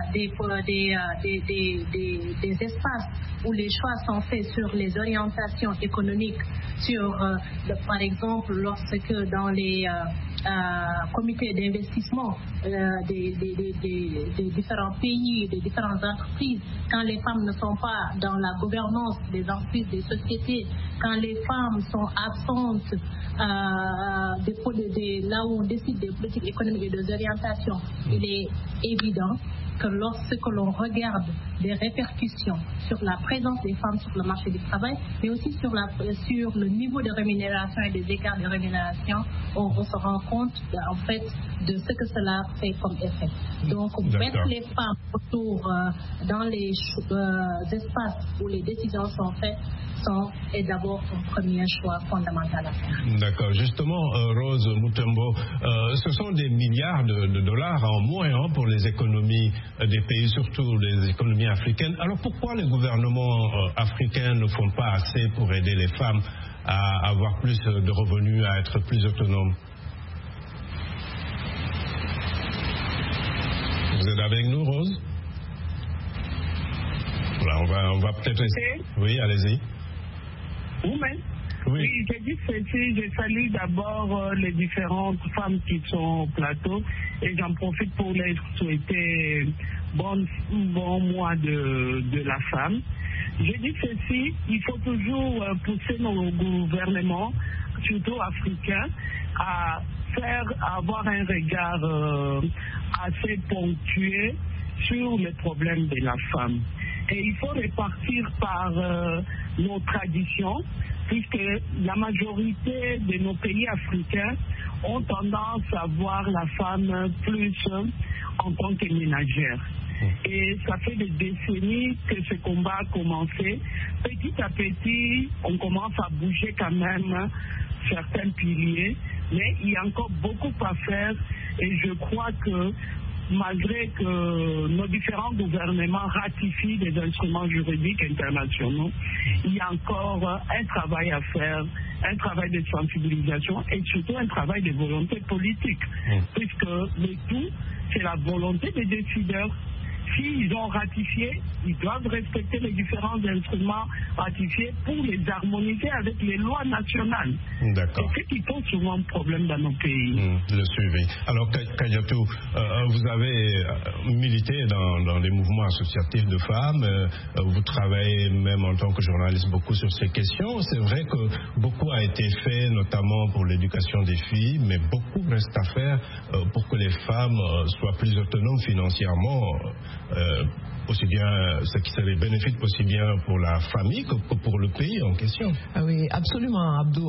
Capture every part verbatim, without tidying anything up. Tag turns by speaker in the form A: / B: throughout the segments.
A: des, des, des, des, des, des espaces où les choix sont faits sur les orientations économiques, sur, euh, le, par exemple, lorsque dans les euh, euh, comités d'investissement euh, des, des, des, des, des différents pays, des différentes entreprises, quand les femmes ne sont pas dans la gouvernance des entreprises, des sociétés, quand les femmes sont absentes euh, des, des, là où on décide des politiques économiques et des orientations, il est évident que lorsque l'on regarde les répercussions sur la présence des femmes sur le marché du travail, mais aussi sur, la, sur le niveau de rémunération et des écarts de rémunération, on, on se rend compte en fait de ce que cela fait comme effet. Donc mettre les femmes autour euh, dans les euh, espaces où les décisions sont faites sont, est d'abord un premier choix fondamental à faire.
B: D'accord. Justement, euh, Rose Mutombo, euh, ce sont des milliards de, de dollars en moins hein, pour les économies euh, des pays, surtout les économies africaines. Alors pourquoi les gouvernements euh, africains ne font pas assez pour aider les femmes à avoir plus de revenus, à être plus autonomes? Vous êtes avec nous, Rose? Voilà, on va, on va peut-être... Oui, allez-y.
C: Vous-même?
B: Oui.
C: Oui, j'ai dit ceci, je salue d'abord euh, les différentes femmes qui sont au plateau et j'en profite pour les souhaiter bon, bon mois de, de la femme. J'ai dit ceci, il faut toujours euh, pousser nos gouvernements, surtout africains, à faire à avoir un regard euh, assez ponctué sur les problèmes de la femme. Et il faut repartir par euh, nos traditions, puisque la majorité de nos pays africains ont tendance à voir la femme plus en tant que ménagère. Et ça fait des décennies que ce combat a commencé. Petit à petit, on commence à bouger quand même certains piliers, mais il y a encore beaucoup à faire et je crois que malgré que nos différents gouvernements ratifient des instruments juridiques internationaux, il y a encore un travail à faire, un travail de sensibilisation et surtout un travail de volonté politique, mmh. puisque le tout, c'est la volonté des décideurs. S'ils ont ratifié, ils doivent respecter les différents instruments ratifiés pour les harmoniser avec les lois nationales.
B: D'accord.
C: C'est ce qui pose souvent problème dans nos pays.
B: Mmh, le suivi. Alors, Kadiatou, euh, vous avez milité dans, dans les mouvements associatifs de femmes. Euh, vous travaillez même en tant que journaliste beaucoup sur ces questions. C'est vrai que beaucoup a été fait, notamment pour l'éducation des filles, mais beaucoup reste à faire euh, pour que les femmes euh, soient plus autonomes financièrement. Euh, aussi bien ce qui serait bénéfique aussi bien pour la famille que, que pour le pays en question.
D: Ah oui, absolument, Abdou.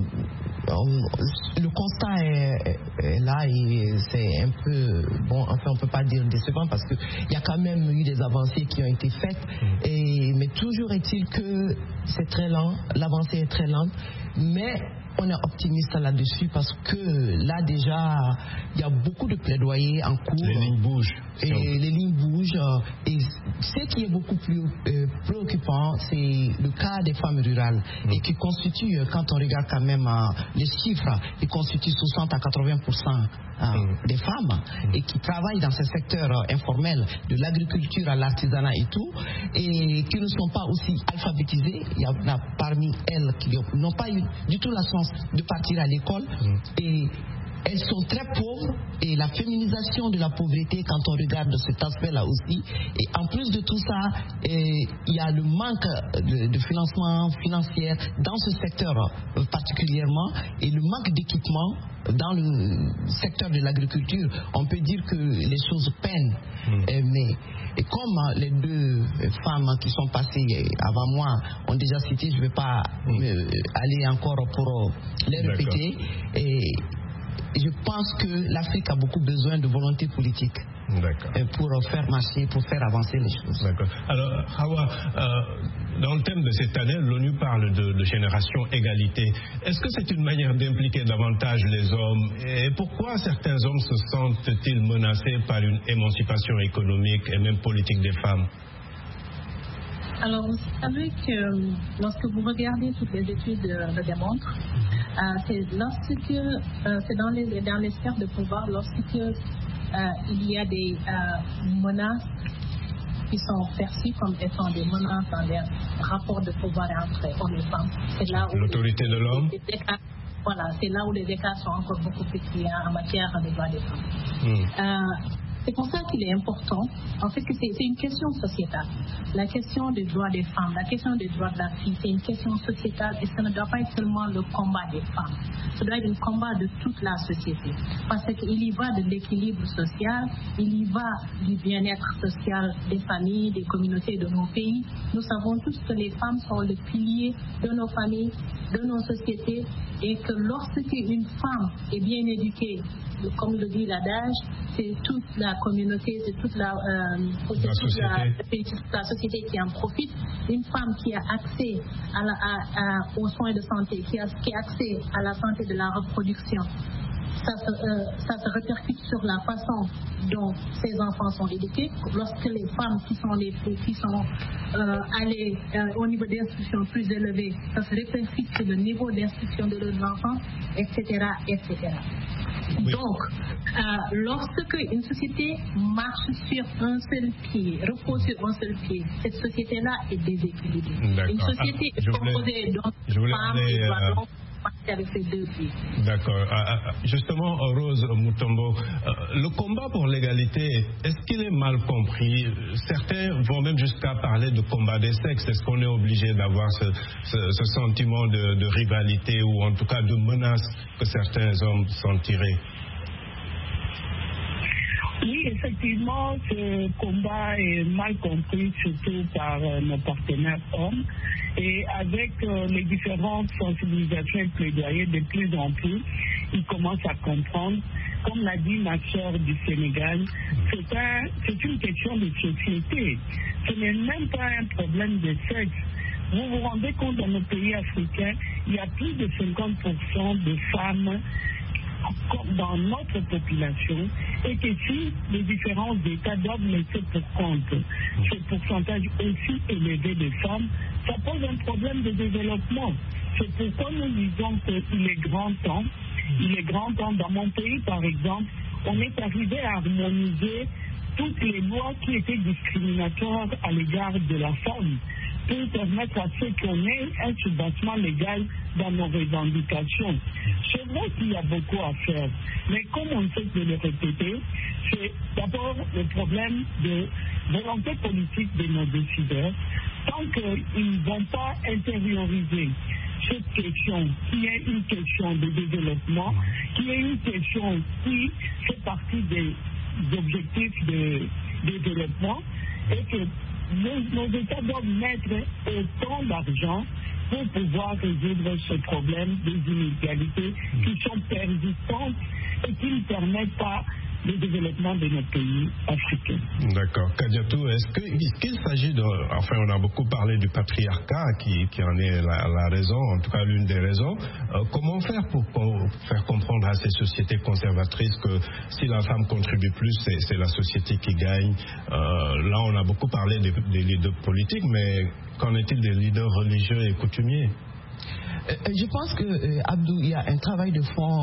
D: Euh, le constat est, est là et c'est un peu, bon, enfin on ne peut pas dire décevant parce qu'il y a quand même eu des avancées qui ont été faites, mmh. et, mais toujours est-il que c'est très lent, l'avancée est très lente, mais on est optimiste là-dessus parce que là déjà il y a beaucoup de plaidoyers en cours.
B: Les lignes bougent.
D: Et donc. les lignes bougent. Et ce qui est beaucoup plus euh, préoccupant, c'est le cas des femmes rurales, mmh. et qui constitue, quand on regarde quand même euh, les chiffres, ils constituent soixante à quatre-vingts pour cent euh, mmh. des femmes, mmh. et qui travaillent dans ce secteur euh, informel de l'agriculture à l'artisanat et tout, et qui ne sont pas aussi alphabétisées. Il y en a parmi elles qui n'ont pas eu du tout la chance de partir à l'école, mmh. et elles sont très pauvres, et la féminisation de la pauvreté, quand on regarde cet aspect-là aussi, et en plus de tout ça, il y a le manque de, de financement financier dans ce secteur euh, particulièrement, et le manque d'équipement dans le secteur de l'agriculture. On peut dire que les choses peinent, mmh. et, mais et comme les deux femmes qui sont passées avant moi ont déjà cité, je ne vais pas mmh. euh, aller encore pour les répéter, et je pense que l'Afrique a beaucoup besoin de volonté politique pour faire marcher, pour faire avancer les choses.
B: D'accord. Alors, Hawa, euh, dans le thème de cette année, l'ONU parle de, de génération égalité. Est-ce que c'est une manière d'impliquer davantage les hommes? Et pourquoi certains hommes se sentent-ils menacés par une émancipation économique et même politique des femmes?
A: Alors, vous savez que lorsque vous regardez toutes les études le démontrent, euh, c'est lorsque euh, c'est dans les, dans les sphères de pouvoir, lorsque euh, il y a des euh, menaces qui sont perçues comme étant des menaces dans les rapports de pouvoir entre hommes et femmes. C'est là où
B: l'autorité de l'homme.
A: Voilà, c'est là où les écarts sont encore beaucoup plus criants en matière de droits des femmes.
B: Mmh.
A: Euh, c'est pour ça qu'il est important, en fait, que c'est, c'est une question sociétale. La question des droits des femmes, la question des droits de la fille, c'est une question sociétale et ça ne doit pas être seulement le combat des femmes. Ça doit être un combat de toute la société. Parce qu'il y va de l'équilibre social, il y va du bien-être social des familles, des communautés, de nos pays. Nous savons tous que les femmes sont le pilier de nos familles, de nos sociétés, et que lorsque une femme est bien éduquée, comme le dit l'adage, c'est toute la communauté, c'est toute la, euh, c'est
B: la,
A: toute
B: société.
A: La, la société qui en profite. Une femme qui a accès à la, à, à, aux soins de santé, qui a, qui a accès à la santé de la reproduction, ça se, euh, ça se répercute sur la façon dont ces enfants sont éduqués. Lorsque les femmes qui sont, les, qui sont euh, allées euh, au niveau d'instruction plus élevé, ça se répercute sur le niveau d'instruction de leurs enfants, et cetera, et cetera. Oui. Donc, euh, lorsque une société marche sur un seul pied, repose sur un seul pied, cette société-là est déséquilibrée.
B: D'accord.
A: Une société
B: ah,
A: est composée d'hommes, de femmes et
B: euh...
A: d'hommes. Avec ces deux pieds.
B: D'accord. Justement, Rose Mutombo, le combat pour l'égalité, est-ce qu'il est mal compris? Certains vont même jusqu'à parler de combat des sexes. Est-ce qu'on est obligé d'avoir ce, ce, ce sentiment de, de rivalité ou en tout cas de menace que certains hommes sont tirés?
C: Oui, effectivement, ce combat est mal compris, surtout par euh, nos partenaires hommes. Et avec euh, les différentes sensibilisations et plaidoyers, de plus en plus, ils commencent à comprendre. Comme l'a dit ma soeur du Sénégal, c'est, un, c'est une question de société. Ce n'est même pas un problème de sexe. Vous vous rendez compte, dans nos pays africains, il y a plus de cinquante pour cent de femmes dans notre population, et que si les différents États doivent laisser pour compte ce pourcentage aussi élevé de femmes, ça pose un problème de développement. C'est pourquoi nous disons qu'il est grand temps, il est grand temps, dans mon pays par exemple, on est arrivé à harmoniser toutes les lois qui étaient discriminatoires à l'égard de la femme, pour permettre à ceux qu'on ait un soubassement légal dans nos revendications. C'est vrai qu'il y a beaucoup à faire, mais comme on sait de le répéter, c'est d'abord le problème de volonté politique de nos décideurs. Tant qu'ils ne vont pas intérioriser cette question, qui est une question de développement, qui est une question qui fait partie des objectifs de, de développement, et que nos, nos États doivent mettre autant d'argent pour pouvoir résoudre ce problème des inégalités qui sont persistantes et qui ne permettent pas le développement de nos pays africains.
B: D'accord. Kadiatou, est-ce, que, est-ce qu'il s'agit de... Enfin, on a beaucoup parlé du patriarcat qui, qui en est la, la raison, en tout cas l'une des raisons. Euh, comment faire pour, pour faire comprendre à ces sociétés conservatrices que si la femme contribue plus, c'est, c'est la société qui gagne? euh, Là, on a beaucoup parlé des, des leaders politiques, mais qu'en est-il des leaders religieux et coutumiers?
D: Euh, je pense que, euh, Abdou, il y a un travail de fond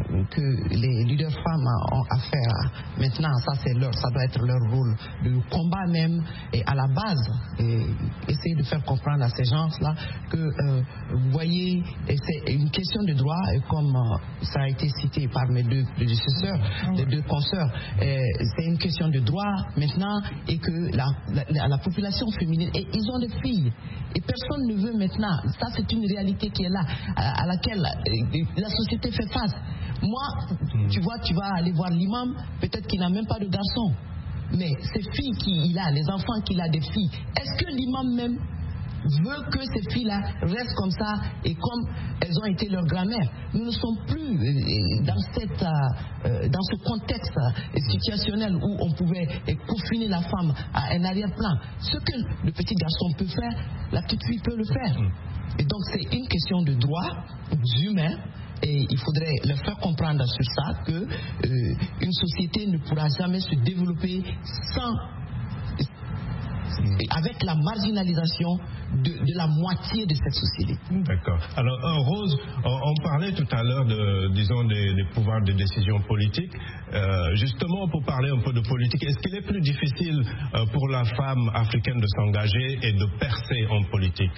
D: que les leaders femmes ont à faire. Maintenant, ça, c'est leur, ça doit être leur rôle de combat même, et à la base, et essayer de faire comprendre à ces gens-là que, euh, vous voyez, c'est une question de droit, et comme euh, ça a été cité par mes deux prédécesseurs, les deux consoeurs, euh, c'est une question de droit maintenant, et que la, la, la population féminine, et ils ont des filles, et personne ne veut maintenant, ça c'est une réalité qui est là, à, à laquelle la société fait face. Moi, tu vois, tu vas aller voir l'imam, peut-être qu'il n'a même pas de garçon, mais ces filles qu'il a, les enfants qu'il a des filles, est-ce que l'imam même veut que ces filles-là restent comme ça et comme elles ont été leur grand-mère? Nous ne sommes plus dans, cette, euh, dans ce contexte situationnel où on pouvait confiner la femme à un arrière-plan. Ce que le petit garçon peut faire, la petite fille peut le faire. Et donc c'est une question de droits humains, et il faudrait leur faire comprendre sur ça que euh, une société ne pourra jamais se développer sans avec la marginalisation de, de la moitié de cette société.
B: D'accord. Alors, euh, Rose, on, on parlait tout à l'heure de, disons, des, des pouvoirs de décision politique. Euh, justement, pour parler un peu de politique, est-ce qu'il est plus difficile euh, pour la femme africaine de s'engager et de percer en politique?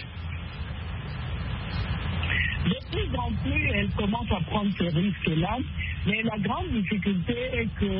C: De plus en plus, elle commence à prendre ce risque-là, mais la grande difficulté est que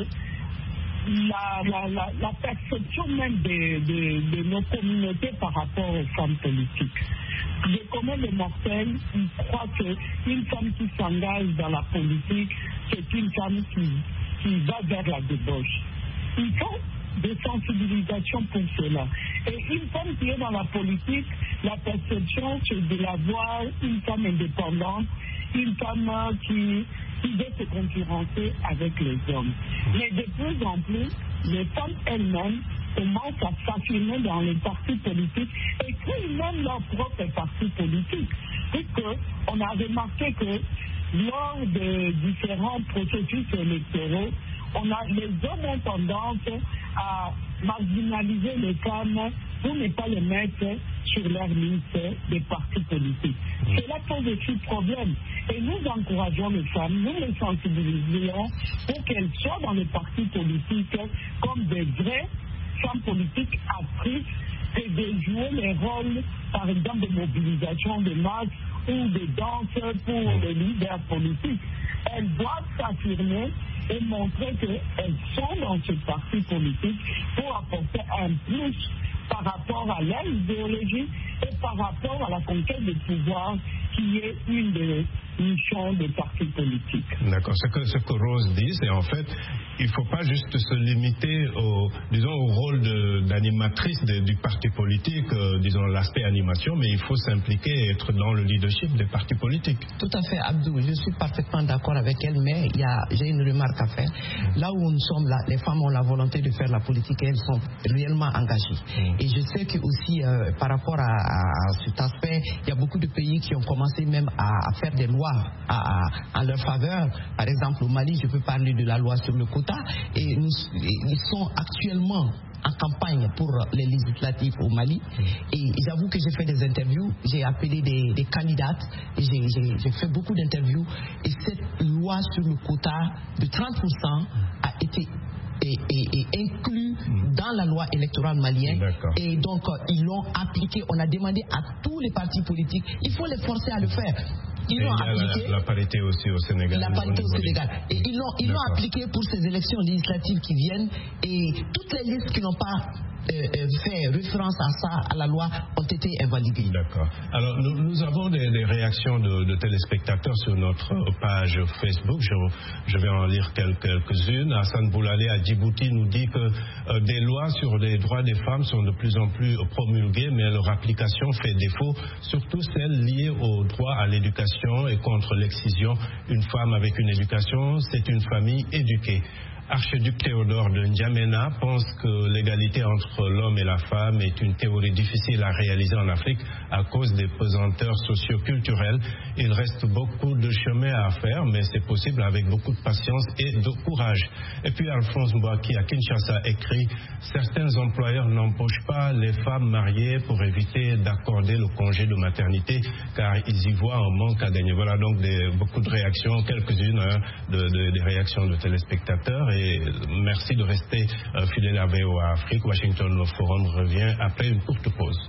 C: la, la, la, la perception même de, de, de nos communautés par rapport aux femmes politiques. Le commun des mortels, ils croient qu'une femme qui s'engage dans la politique, c'est une femme qui, qui va vers la débauche. Il faut des sensibilisations pour cela. Et une femme qui est dans la politique, la perception, c'est de la voir une femme indépendante, une femme qui, qui veut se concurrencer avec les hommes. Mais de plus en plus, les femmes elles-mêmes commencent à s'affirmer dans les partis politiques et créent même leur propre parti politique. Puisqu'on a remarqué que lors de différents processus électoraux, on a, les hommes ont tendance à marginaliser les femmes pour ne pas les mettre sur leur liste des partis politiques. Cela pose aussi problème. Et nous encourageons les femmes, nous les sensibilisons pour qu'elles soient dans les partis politiques comme des vraies femmes politiques actrices et de jouer les rôles, par exemple, de mobilisation de masse ou de danse pour les leaders politiques. Elles doivent s'affirmer et montrer qu'elles sont dans ce parti politique pour apporter un plus par rapport à leur idéologie et par rapport à la conquête du pouvoir qui est une des missions des partis politiques.
B: D'accord. Ce que, ce que Rose dit, c'est en fait, il ne faut pas juste se limiter au, disons, au rôle de, d'animatrice de, du parti politique, euh, disons l'aspect animation, mais il faut s'impliquer et être dans le leadership des partis politiques.
D: Tout à fait, Abdou. Je suis parfaitement d'accord avec elle, mais il y a, j'ai une remarque à faire. Là où nous sommes là, les femmes ont la volonté de faire la politique et elles sont réellement engagées. Mm. Et je sais que aussi, euh, par rapport à, à, à cet aspect, il y a beaucoup de pays qui ont commencé même à, à faire des lois à, à, à leur faveur. Par exemple, au Mali, je peux parler de la loi sur le quota. Et nous, ils sont actuellement en campagne pour les législatives au Mali. Et j'avoue que j'ai fait des interviews, j'ai appelé des, des candidates, j'ai, j'ai, j'ai fait beaucoup d'interviews. Et cette loi sur le quota de trente pour cent a été Et, et, et inclus mmh. dans la loi électorale malienne.
B: D'accord.
D: Et donc euh, ils l'ont appliqué. On a demandé à tous les partis politiques, il faut les forcer à le faire. Ils
B: et
D: l'ont
B: il y a
D: appliqué.
B: La, la parité aussi au Sénégal.
D: La parité au Sénégal. Et ils l'ont, ils l'ont appliqué pour ces élections législatives qui viennent. Et toutes les listes qui n'ont pas euh, euh, fait référence à ça, à la loi, ont été invalidées.
B: D'accord. Alors, nous, nous avons des, des réactions de, de téléspectateurs sur notre page Facebook. Je, je vais en lire quelques, quelques-unes. Hassan Boulalé à Djibouti nous dit que euh, des lois sur les droits des femmes sont de plus en plus promulguées, mais leur application fait défaut, surtout celles liées au droit à l'éducation et contre l'excision. Une femme avec une éducation, c'est une famille éduquée. Archiduc Théodore de N'Djamena pense que l'égalité entre l'homme et la femme est une théorie difficile à réaliser en Afrique à cause des pesanteurs socio-culturelles. Il reste beaucoup de chemin à faire, mais c'est possible avec beaucoup de patience et de courage. Et puis Alphonse Mbouaki à Kinshasa écrit « Certains employeurs n'embauchent pas les femmes mariées pour éviter d'accorder le congé de maternité car ils y voient un manque à gagner. » Voilà donc des, beaucoup de réactions, quelques-unes hein, de, de, des réactions de téléspectateurs. Et merci de rester euh, fidèle à V O A Afrique. Washington le Forum revient après une courte pause.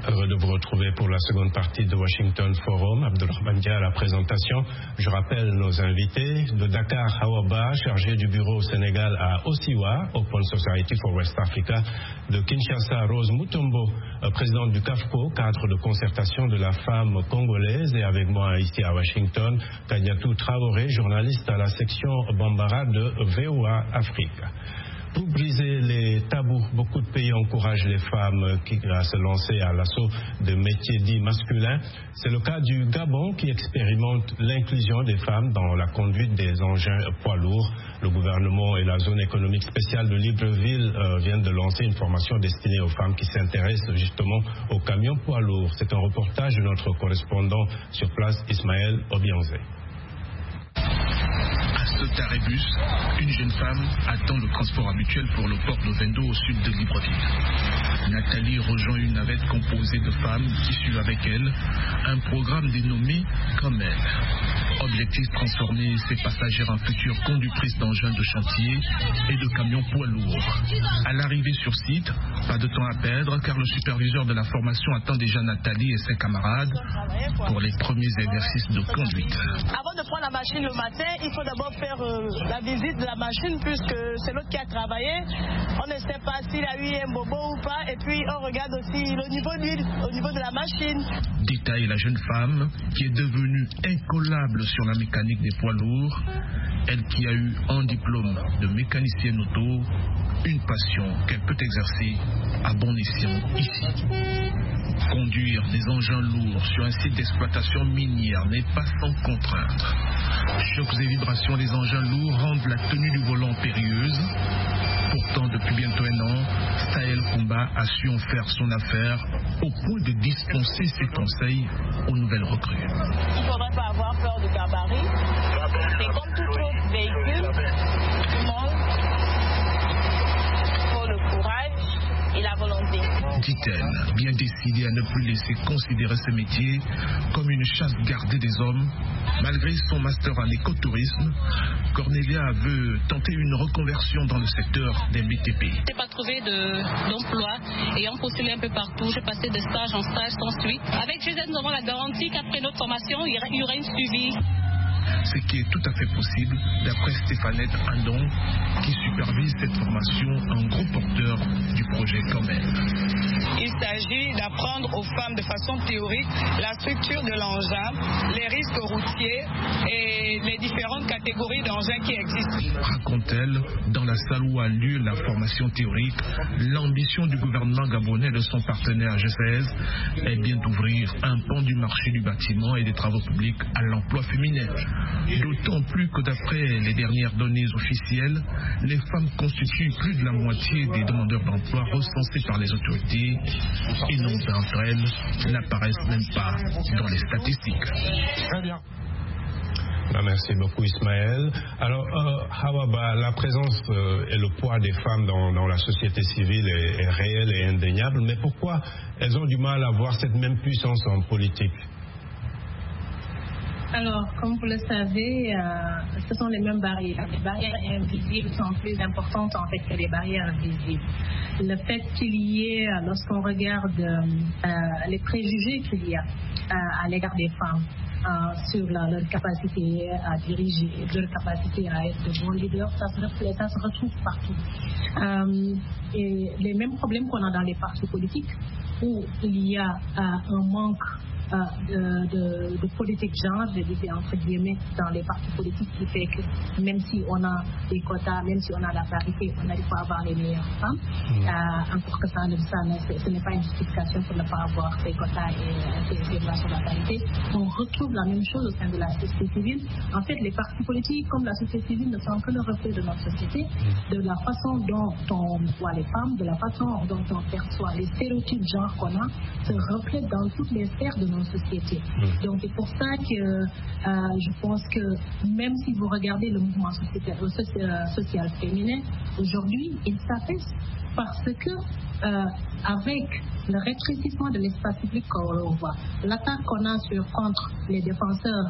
B: Heureux de vous retrouver pour la seconde partie de Washington Forum. Abdelrahman Dia à la présentation. Je rappelle nos invités. De Dakar, Hawa Ba, chargé du bureau au Sénégal à Osiwa, Open Society for West Africa. De Kinshasa, Rose Mutombo, présidente du CAFCO, cadre de concertation de la femme congolaise. Et avec moi ici à Washington, Kadiatou Traoré, journaliste à la section Bambara de V O A Afrique. Pour briser les tabous, beaucoup de pays encouragent les femmes qui, à se lancer à l'assaut de métiers dits masculins. C'est le cas du Gabon qui expérimente l'inclusion des femmes dans la conduite des engins poids lourds. Le gouvernement et la zone économique spéciale de Libreville euh, viennent de lancer une formation destinée aux femmes qui s'intéressent justement aux camions poids lourds. C'est un reportage de notre correspondant sur place, Ismaël Obianze.
E: Tarébus, une jeune femme attend le transport habituel pour le port d'Ovendo au sud de Libreville. Nathalie rejoint une navette composée de femmes qui suivent avec elle un programme dénommé Comme elle. Objectif, transformer ces passagères en futures conductrices d'engins de chantier et de camions poids lourds. À l'arrivée sur site, pas de temps à perdre car le superviseur de la formation attend déjà Nathalie et ses camarades pour les premiers exercices de conduite.
F: Avant de prendre la machine le matin, il faut d'abord faire euh, la visite de la machine puisque c'est l'autre qui a travaillé. On ne sait pas s'il a eu un bobo ou pas et puis on regarde aussi le niveau d'huile au niveau de la machine.
E: Détaille la jeune femme qui est devenue incollable sur la mécanique des poids lourds, elle qui a eu un diplôme de mécanicienne auto, une passion qu'elle peut exercer à bon escient ici. Conduire des engins lourds sur un site d'exploitation minière n'est pas sans contrainte. Chocs et vibrations des engins lourds rendent la tenue du volant périlleuse. Pourtant, depuis bientôt un an, Sahel Kumba a su en faire son affaire au point de dispenser ses conseils aux nouvelles recrues.
F: Il ne faudrait pas avoir peur du gabarit. C'est comme tout autre véhicule. Tout le monde faut le courage et la volonté.
E: Dit-elle, bien décidée à ne plus laisser considérer ce métier comme une chasse gardée des hommes. Malgré son master en écotourisme, Cornelia veut tenter une reconversion dans le secteur des B T P.
G: Je n'ai pas trouvé de, d'emploi, ayant postulé un peu partout, j'ai passé de stage en stage sans suite. Avec G Z, nous avons la garantie qu'après notre formation, il y aura une suivi.
E: Ce qui est tout à fait possible, d'après Stéphanette Andon, qui supervise cette formation en gros porteur du projet Comme elle.
H: Il s'agit d'apprendre aux femmes de façon théorique la structure de l'engin, les risques routiers et les différentes catégories d'engins qui existent.
E: Raconte-t-elle, dans la salle où a lieu la formation théorique, l'ambition du gouvernement gabonais et de son partenaire G seize est bien d'ouvrir un pan du marché du bâtiment et des travaux publics à l'emploi féminin. D'autant plus que d'après les dernières données officielles, les femmes constituent plus de la moitié des demandeurs d'emploi recensés par les autorités et nombre d'entre elles n'apparaissent même pas dans les statistiques.
B: Très bien. Merci beaucoup Ismaël. Alors euh, Hawaba, la présence euh, et le poids des femmes dans, dans la société civile est, est réel et indéniable, mais pourquoi elles ont du mal à avoir cette même puissance en politique?
A: Alors, comme vous le savez, euh, ce sont les mêmes barrières. Les barrières invisibles sont plus importantes en fait que les barrières visibles. Le fait qu'il y ait, lorsqu'on regarde euh, les préjugés qu'il y a euh, à l'égard des femmes, Euh, sur la, leur capacité à diriger, leur capacité à être de bons leaders, ça se, reflète, ça se retrouve partout. Euh, et les mêmes problèmes qu'on a dans les partis politiques, où il y a euh, un manque euh, de, de, de politique genre, je disais entre guillemets, dans les partis politiques, qui fait que même si on a des quotas, même si on a la parité, on n'arrive pas à avoir les meilleures femmes. Mmh. Euh, encore que ça, ça ce n'est pas une justification pour ne pas avoir ces quotas et ces lois sur la parité. On retrouve la même chose au sein de la société civile. En fait, les partis politiques, comme la société civile, ne sont que le reflet de notre société, de la façon dont on voit les femmes, de la façon dont on perçoit les stéréotypes genre qu'on a, se reflètent dans toutes les sphères de nos sociétés. Mmh. Donc, c'est pour ça que euh, je pense que même si vous regardez le mouvement sociétal, social, social féminin, aujourd'hui, il s'affaisse parce que euh, avec le rétrécissement de l'espace public qu'on voit, l'attaque qu'on a sur, contre les défenseurs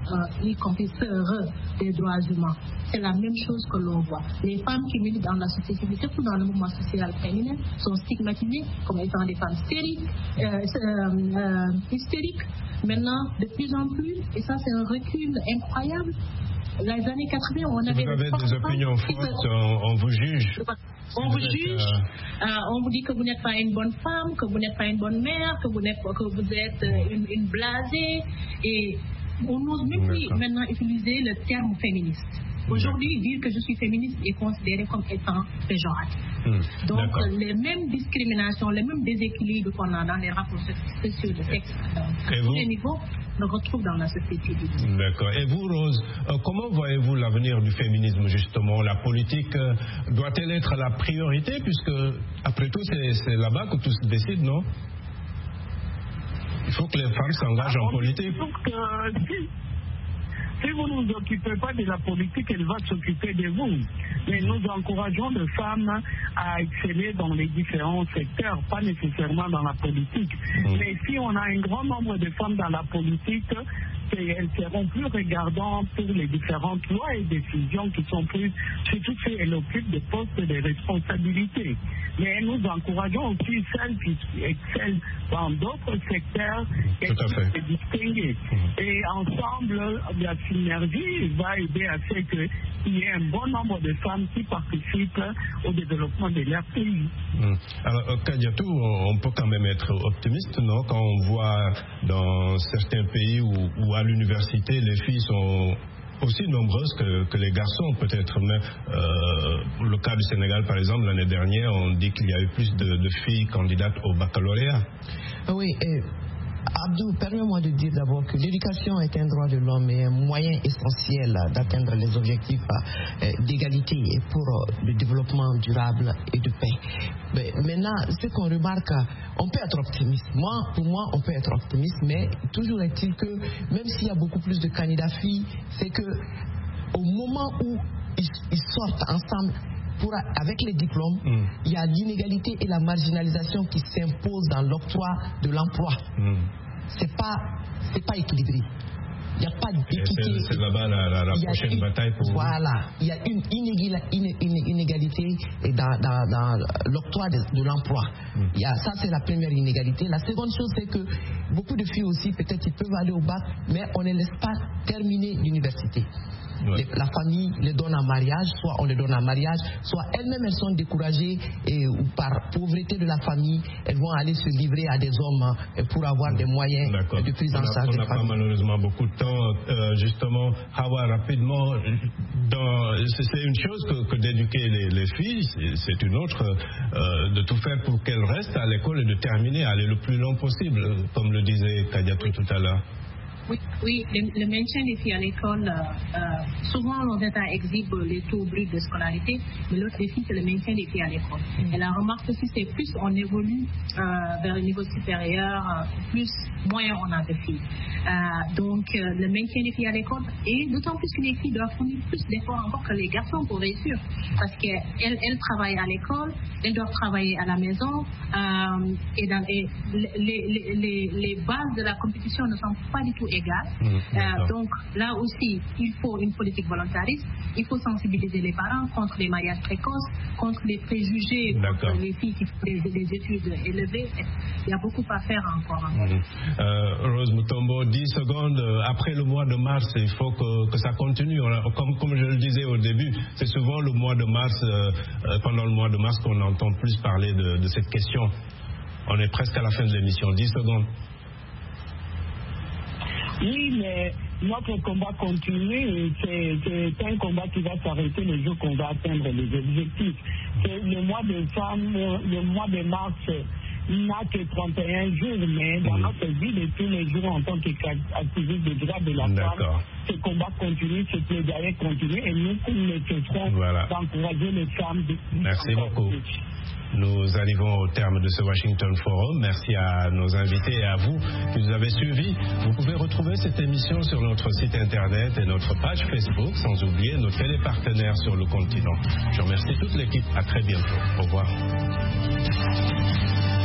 A: euh, y compris sœurs des droits humains. C'est la même chose que l'on voit. Les femmes qui militent dans la société civile, surtout dans le mouvement social féminin, sont stigmatisées comme étant des femmes stériques, euh, euh, euh, hystériques. Maintenant, de plus en plus, et ça c'est un recul incroyable. Les années quatre-vingts, on avait...
B: Vous avez des opinions fortes, on, on vous juge.
A: On vous juge, euh, on vous dit que vous n'êtes pas une bonne femme, que vous n'êtes pas une bonne mère, que vous, n'êtes, que vous êtes une, une blasée. Et on n'ose même plus maintenant utiliser le terme féministe. Aujourd'hui, dire que je suis féministe est considéré comme étant péjoratif. Mmh, Donc, les mêmes discriminations, les mêmes déséquilibres qu'on a dans les rapports sociaux de sexe, à tous les niveaux, on retrouve dans la société.
B: D'accord. Et vous, Rose, euh, comment voyez-vous l'avenir du féminisme, justement? La politique euh, doit-elle être la priorité, puisque, après tout, c'est, c'est là-bas que tout se décide, non? Il faut que les femmes s'engagent en politique.
C: Si vous ne nous occupez pas de la politique, elle va s'occuper de vous. Mais nous encourageons les femmes à exceller dans les différents secteurs, pas nécessairement dans la politique. Mmh. Mais si on a un grand nombre de femmes dans la politique, elles seront plus regardantes pour les différentes lois et décisions qui sont prises, surtout si elles occupent des postes de responsabilité. Mais nous encourageons aussi celles qui excellent dans d'autres secteurs et qui se distinguent. Mmh. Et ensemble, la synergie va aider à ce qu'il y ait un bon nombre de femmes qui participent au développement de leur pays.
B: Mmh. Alors, euh, Kadiatou, on peut quand même être optimiste, non? Quand on voit dans certains pays où, où à l'université, les filles sont aussi nombreuses que, que les garçons, peut-être. Mais euh, le cas du Sénégal, par exemple, l'année dernière, on dit qu'il y a eu plus de, de filles candidates au baccalauréat.
D: Oui, et Abdou, permets-moi de dire d'abord que l'éducation est un droit de l'homme et un moyen essentiel d'atteindre les objectifs d'égalité et pour le développement durable et de paix. Mais maintenant, ce qu'on remarque, on peut être optimiste. Moi, pour moi, on peut être optimiste, mais toujours est-il que même s'il y a beaucoup plus de candidats filles, c'est que au moment où ils, ils sortent ensemble, Pour, avec les diplômes, mm. il y a l'inégalité et la marginalisation qui s'imposent dans l'octroi de l'emploi. Mm. C'est pas, c'est pas équilibré. Il n'y a pas d'équité.
B: C'est, c'est là-bas la, la, la prochaine une, bataille pour
D: Voilà.
B: vous.
D: Il y a une inégalité dans, dans, dans l'octroi de, de l'emploi. Mm. Il y a, ça, c'est la première inégalité. La seconde chose, c'est que beaucoup de filles aussi, peut-être, ils peuvent aller au bac, mais on ne les laisse pas terminer l'université. Ouais. Les, la famille les donne en mariage, soit on les donne en mariage, soit elles-mêmes elles sont découragées et ou par pauvreté de la famille, elles vont aller se livrer à des hommes pour avoir des moyens
B: D'accord.
D: de prise en charge.
B: On n'a pas malheureusement beaucoup de temps. Euh, justement, Hawa, rapidement, dans, c'est une chose que, que d'éduquer les, les filles, c'est, c'est une autre, euh, de tout faire pour qu'elles restent à l'école et de terminer, aller le plus long possible, comme le disait Kadiatou tout à l'heure.
A: Oui, oui le, le maintien des filles à l'école, euh, euh, souvent nos États exhibent les taux bruts de scolarité, mais l'autre défi, c'est le maintien des filles à l'école. Mm. Et la remarque aussi, c'est plus on évolue euh, vers le niveau supérieur, euh, plus moins on a de filles. Euh, donc, euh, le maintien des filles à l'école, et d'autant plus que les filles doivent fournir plus d'efforts encore que les garçons pour réussir, parce qu'elles elles travaillent à l'école, elles doivent travailler à la maison, euh, et, dans, et les, les, les, les bases de la compétition ne sont pas du tout égales. Mmh, euh, donc là aussi, il faut une politique volontariste, il faut sensibiliser les parents contre les mariages précoces, contre les préjugés,
B: D'accord.
A: contre les filles qui font des, des études élevées. Il y a beaucoup à faire encore. encore.
B: Mmh. Euh, Rose Mutombo, dix secondes, après le mois de mars, il faut que, que ça continue. Comme, comme je le disais au début, c'est souvent le mois de mars, euh, pendant le mois de mars qu'on entend plus parler de, de cette question. On est presque à la fin de l'émission. dix secondes.
C: Oui, mais notre combat continue. C'est, c'est un combat qui va s'arrêter le jour qu'on va atteindre les objectifs. C'est le mois de femmes, le mois de mars n'a que trente et un jours, mais dans mmh. notre vie de tous les jours en tant qu'activiste des droits de la
B: D'accord.
C: femme, ce combat continue, ce plaidoyer continue, et nous, nous ne cesserons
B: voilà.
C: d'encourager les femmes. De...
B: Merci beaucoup. Nous arrivons au terme de ce Washington Forum. Merci à nos invités et à vous qui nous avez suivis. Vous pouvez retrouver cette émission sur notre site internet et notre page Facebook, sans oublier nos télépartenaires sur le continent. Je remercie toute l'équipe. À très bientôt. Au revoir.